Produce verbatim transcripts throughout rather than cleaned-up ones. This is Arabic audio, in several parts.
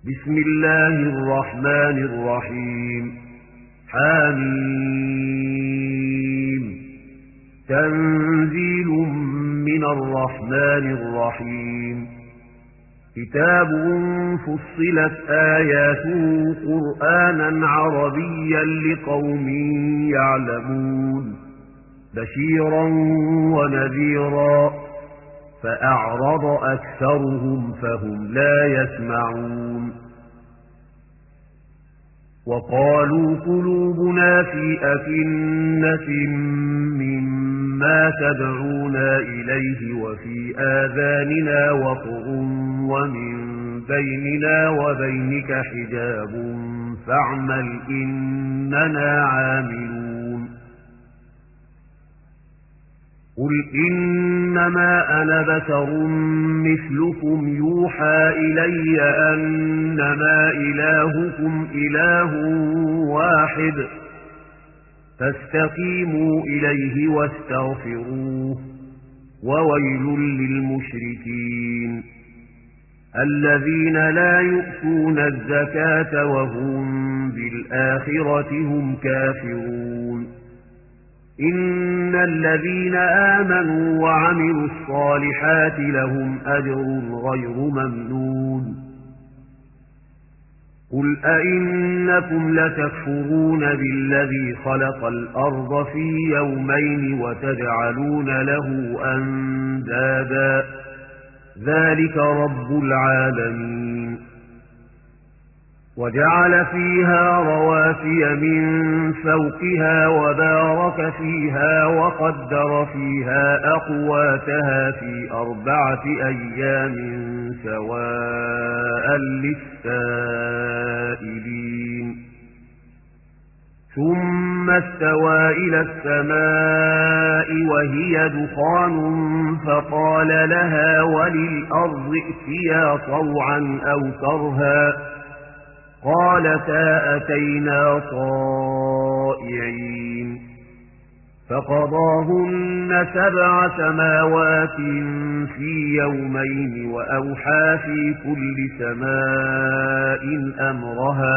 بسم الله الرحمن الرحيم. حميم. تنزيل من الرحمن الرحيم. كتاب فصلت آياته قرآنا عربيا لقوم يعلمون بشيرا ونذيرا فأعرض أكثرهم فهم لا يسمعون. وقالوا قلوبنا في أكنة مما تدعونا إليه وفي آذاننا وقر ومن بيننا وبينك حجاب فاعمل إننا عاملون. قل إنما أنا بشر مثلكم يوحى إلي أنما إلهكم إله واحد فاستقيموا إليه واستغفروه وويل للمشركين الذين لا يؤتون الزكاة وهم بالآخرة هم كافرون. إن الذين آمنوا وعملوا الصالحات لهم أجر غير ممنون. قل أئنكم لتكفرون بالذي خلق الأرض في يومين وتجعلون له أندادا ذلك رب العالمين. وجعل فيها رواسي من فوقها وبارك فيها وقدر فيها أقواتها في أربعة أيام سواء للسائلين. ثم استوى إلى السماء وهي دخان فقال لها وللأرض ائتيا طوعا أو كرها قالتا أتينا طائعين. فقضاهن سبع سماوات في يومين وأوحى في كل سماء أمرها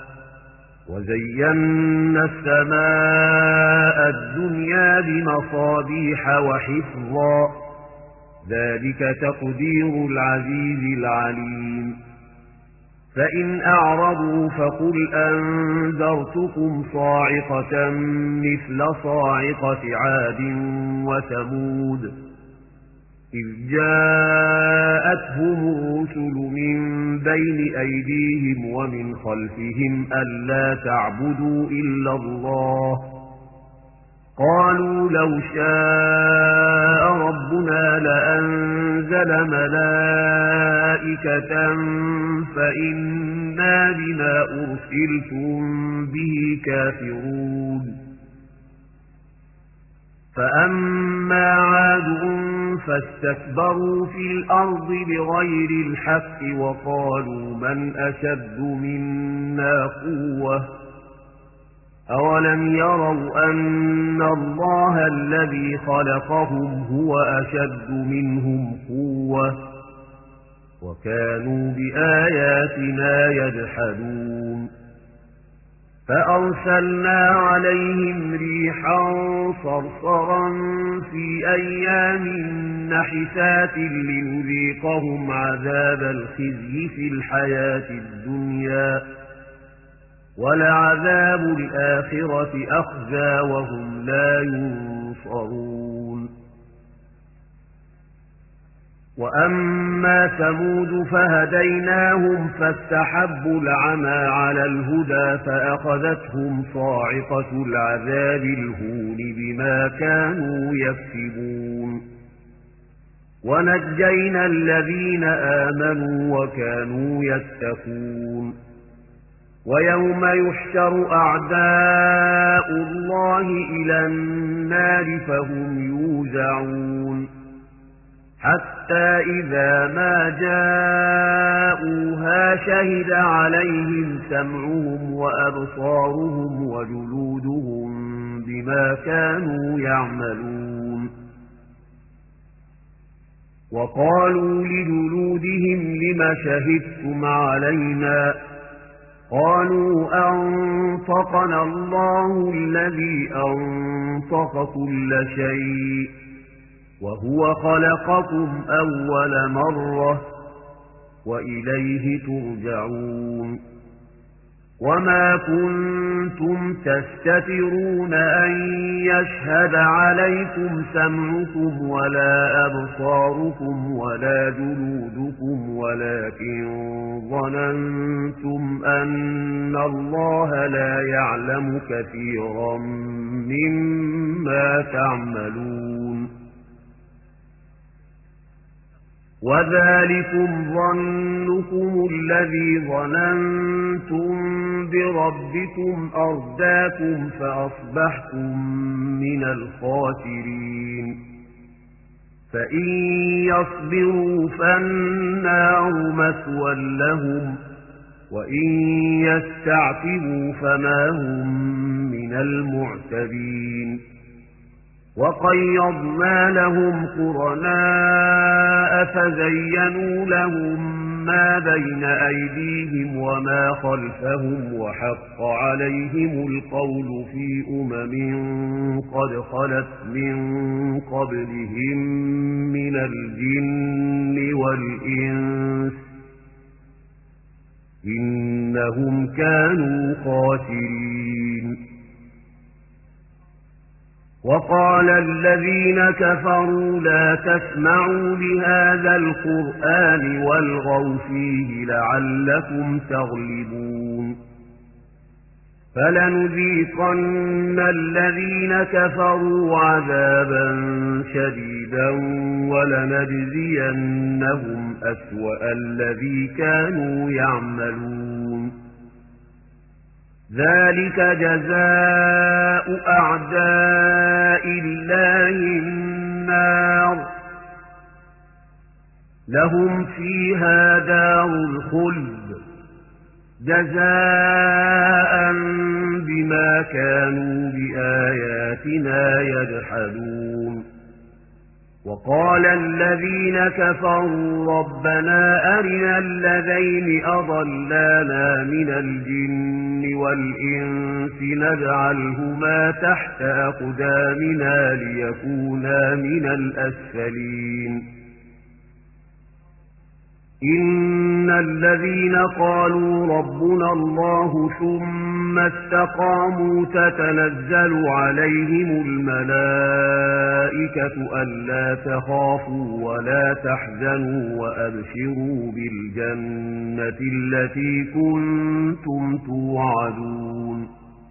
وزينا السماء الدنيا بمصابيح وحفظا ذلك تقدير العزيز العليم. فإن أعرضوا فقل أنذرتكم صاعقة مثل صاعقة عاد وثمود إذ جاءتهم الرسل من بين أيديهم ومن خلفهم ألا تعبدوا إلا الله قالوا لو شاء ربنا لأنزل ملائكة فإنا بما أرسلتم به كافرون. فأما عاد فاستكبروا في الأرض بغير الحق وقالوا من أشد منا قوة أولم يروا أن الله الذي خلقهم هو أشد منهم قوة وكانوا بآياتنا يجحدون. فأرسلنا عليهم ريحا صرصرا في أيام نحسات لنذيقهم عذاب الخزي في الحياة الدنيا ولعذاب الآخرة أخزى وهم لا ينصرون. وأما ثمود فهديناهم فاستحبوا العمى على الهدى فأخذتهم صاعقة العذاب الهون بما كانوا يكسبون. ونجينا الذين آمنوا وكانوا يتقون. ويوم يحشر أعداء الله إلى النار فهم يوزعون حتى إذا ما جاءوها شهد عليهم سمعهم وأبصارهم وجلودهم بما كانوا يعملون. وقالوا لجلودهم لم شهدتم علينا قالوا أنطقنا الله الذي أنطق كل شيء وهو خلقكم أول مرة وإليه ترجعون وما كنتم تستترون أن يشهد عليكم سمعكم ولا أبصاركم ولا جلودكم ولكن ظننتم أن الله لا يعلم كثيرا مما تعملون وذلكم ظنكم الذي ظننتم بربكم أرداكم فأصبحتم من الخاسرين فإن يصبروا فالنار مثوى لهم وإن يستعتبوا فما هم من المعتبين وقيضنا لهم قرناء فزينوا لهم ما بين أيديهم وما خلفهم وحق عليهم القول في أمم قد خلت من قبلهم من الجن والإنس إنهم كانوا خاسرين وقال الذين كفروا لا تسمعوا لهذا القرآن والغوا فيه لعلكم تغلبون فلنذيقن الذين كفروا عذابا شديدا ولنجزينهم أسوأ الذي كانوا يعملون ذلك جزاء أعداء الله النار لهم فيها دار الخلد جزاء بما كانوا بآياتنا يجحدون وقال الذين كفروا ربنا أرنا الذين أضلانا من الجن والإنس نجعلهما تحت أقدامنا ليكونا من الأسفلين إن الذين قالوا ربنا الله ثم استقاموا تتنزل عليهم الملائكة ألا تخافوا ولا تحزنوا وأبشروا بالجنة التي كنتم توعدون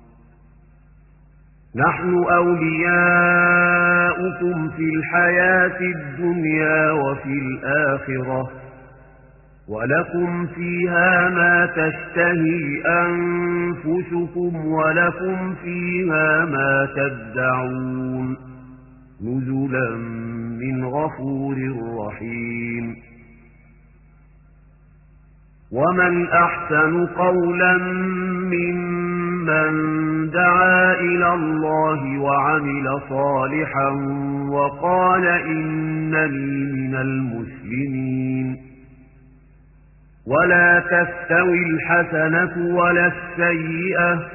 نحن أولياؤكم في الحياة الدنيا وفي الآخرة ولكم فيها ما تشتهي أنفسكم ولكم فيها ما تدعون نزلا من غفور رحيم ومن أحسن قولا ممن دعا إلى الله وعمل صالحا وقال إنني من المسلمين ولا تستوي الحسنة ولا السيئة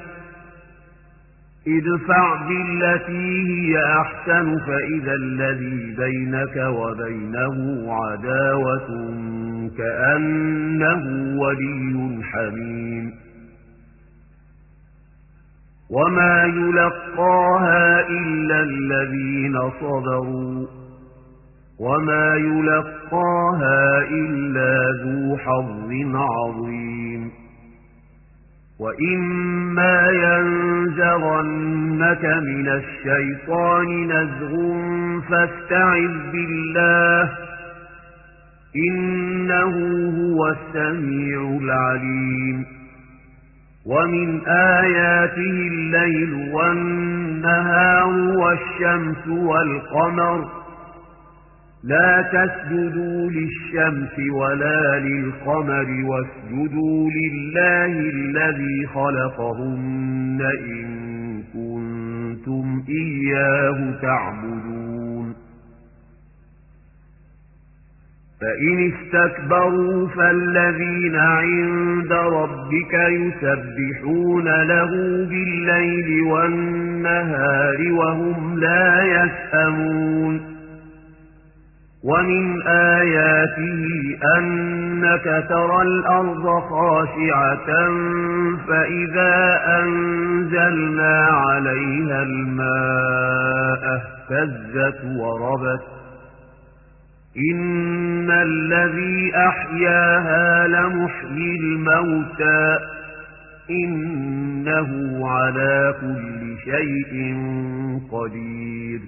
ادفع بالتي هي أحسن فإذا الذي بينك وبينه عداوة كأنه ولي حميم وما يلقاها إلا الذين صبروا وما يلقاها إلا ذو حظ عظيم وإما ينزغنك من الشيطان نزغ فاستعذ بالله إنه هو السميع العليم ومن آياته الليل والنهار والشمس والقمر لا تسجدوا للشمس ولا للقمر واسجدوا لله الذي خلقهن إن كنتم إياه تعبدون فإن استكبروا فالذين عند ربك يسبحون له بالليل والنهار وهم لا يسأمون ومن آياته أنك ترى الأرض خاشعة فإذا أنزلنا عليها الماء اهتزت وربت إن الذي أحياها لمحيي الموتى إنه على كل شيء قدير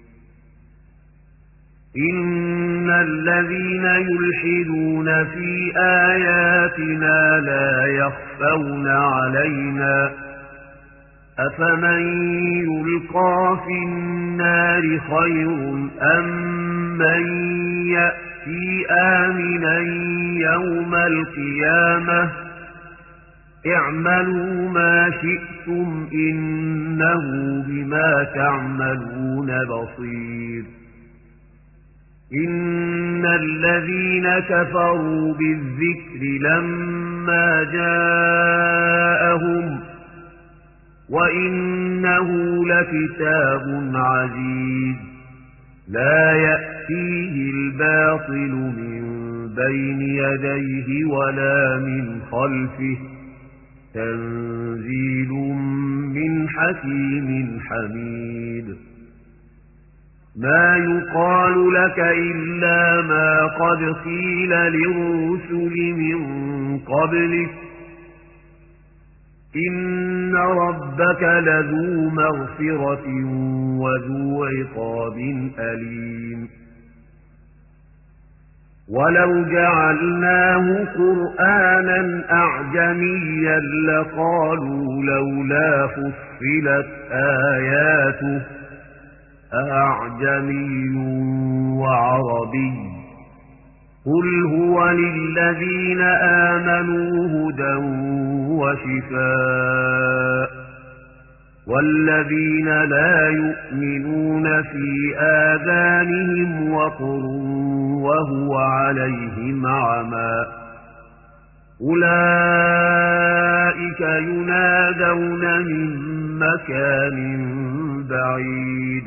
إن الذين يلحدون في آياتنا لا يخفون علينا أفمن يلقى في النار خير أم من يأتي آمنا يوم القيامة اعملوا ما شئتم إنه بما تعملون بصير إن الذين كفروا بالذكر لما جاءهم وإنه لكتاب عزيز لا يأتيه الباطل من بين يديه ولا من خلفه تنزيل من حكيم حميد ما يقال لك إلا ما قد قيل للرسل من قبلك إن ربك لذو مغفرة وذو عقاب أليم ولو جعلناه قرآنا أعجميا لقالوا لولا فصلت آياته أعجمي وعربي قل هو للذين آمنوا هدى وشفاء والذين لا يؤمنون في آذانهم وقر وهو عليهم عمى أولئك ينادون من مكان بعيد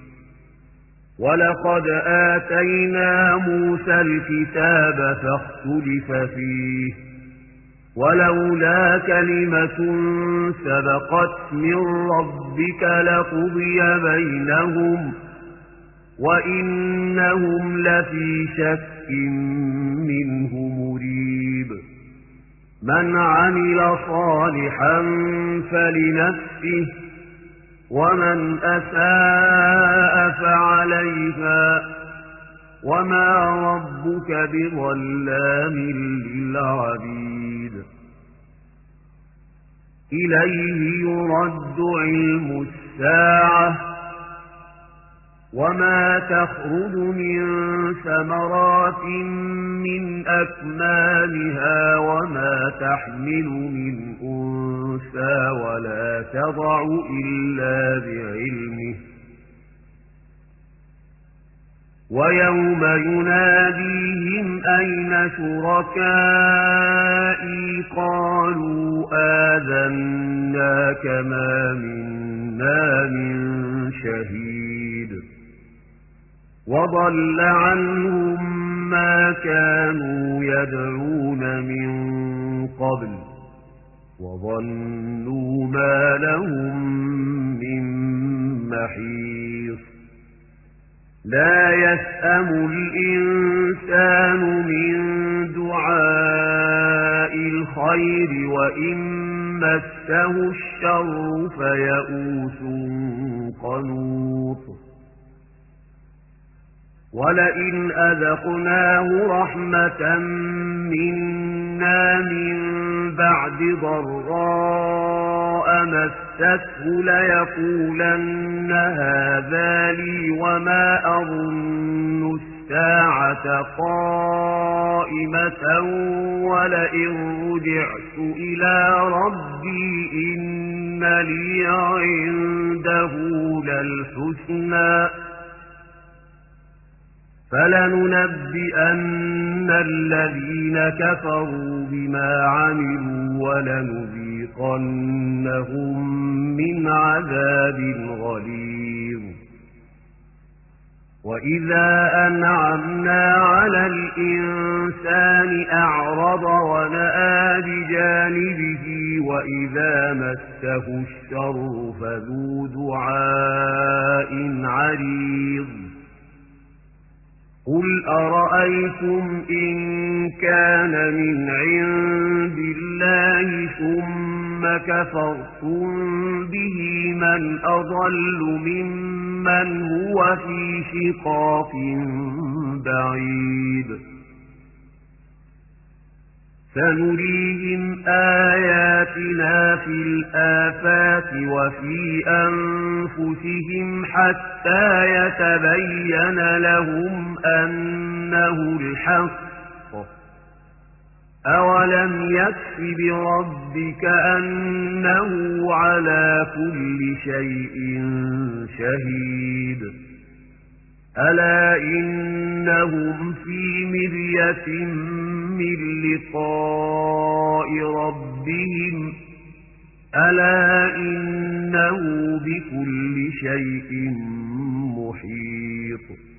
ولقد آتينا موسى الكتاب فاختلف فيه ولولا كلمة سبقت من ربك لقضي بينهم وإنهم لفي شك منه مريب من عمل صالحا فلنفسه ومن أساء فعليها وما ربك بظلام للعبيد إليه يرد علم الساعة وما تخرج من ثمرات من أكمامها وما تحمل من أنثى ولا تضع إلا بعلمه ويوم يناديهم أين شركائي قالوا آذناك ما منا من شهيد وضل عنهم ما كانوا يدعون من قبل وظنوا ما لهم من محيص لا يسأم الإنسان من دعاء الخير وإن مسه الشر فيئوس قنوط ولئن أذقناه رحمة منا من بعد ضراء مسته ليقولن هذا لي وما أظن الساعة قائمة ولئن رجعت إلى ربي إن لي عنده للحسنى فلننبئن الذين كفروا بما عملوا ولنذيقنهم من عذاب غليظ. وإذا أنعمنا على الإنسان أعرض ونأى بجانبه وإذا مسه الشر فذو دعاء عريض. قل أرأيتم إن كان من عند الله ثم كفرتم به من أضل ممن هو في شقاق بعيد. سنريهم آياتنا في الآفاق وفي أنفسهم حتى يتبين لهم أنه الحق. أولم يكف بربك أنه على كل شيء شهيد. ألا إنهم في مرية من لقاء ربهم ألا إنه بكل شيء محيط.